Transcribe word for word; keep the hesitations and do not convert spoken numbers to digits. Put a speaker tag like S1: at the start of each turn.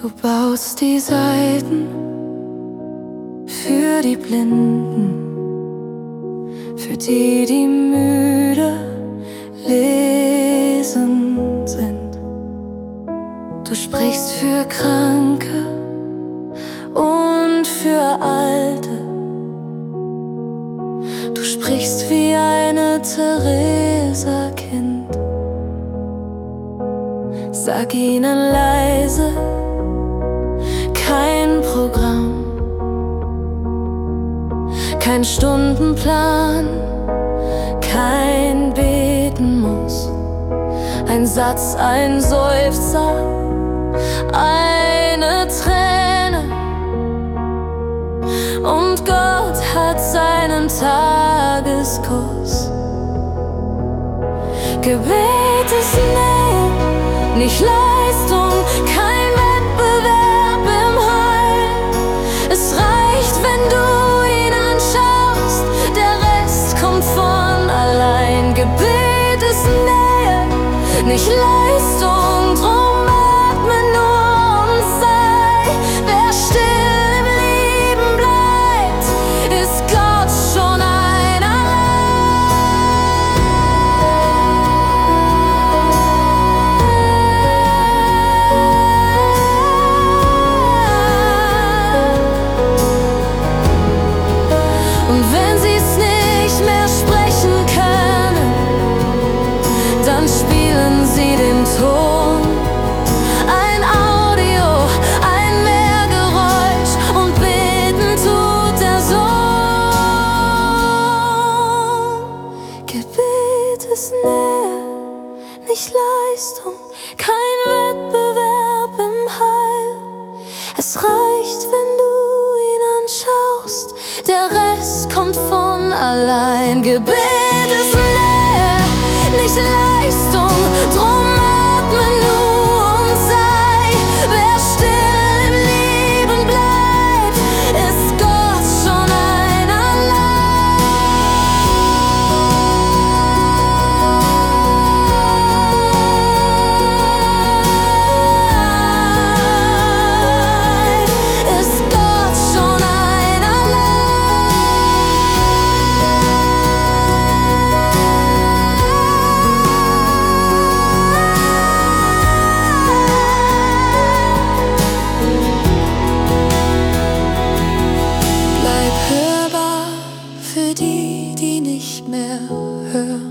S1: Du baust die Seiten für die Blinden, für die, die müde lesen sind. Du sprichst für Kranke und für Alte. Du sprichst wie eine Theresa Kind. Sag ihnen leise, kein Programm, kein Stundenplan, kein Beten muss. Ein Satz, ein Seufzer, eine Träne, und Gott hat seinen Tageskuss. Gebet ist Nähe, nicht Leistung, kein Wettbewerb im Heil. Es reicht, wenn du ihn anschaust, der Rest kommt von allein. Gebet ist Nähe, nicht Leistung, drum atme nur und sei. Wer still im Leben bleibt, ist Gott schon ein Und wenn sie's nicht mehr sprechen können, dann spielen sie den Ton. Ein Audio, ein Mehrgeräusch, und beten tut der Sohn. Gebet ist Nähe, nicht Leistung, kein Wettbewerb im Heil. Es reicht, wenn du ihn anschaust, der Rest kommt von allein. Gebet ist Nähe, nicht Leistung, drum atme nur und sei. Wer still im Leben bleibt, ist Gott schon ein allein. Ist Gott schon ein Bleib hörbar für die, die nicht mehr hören.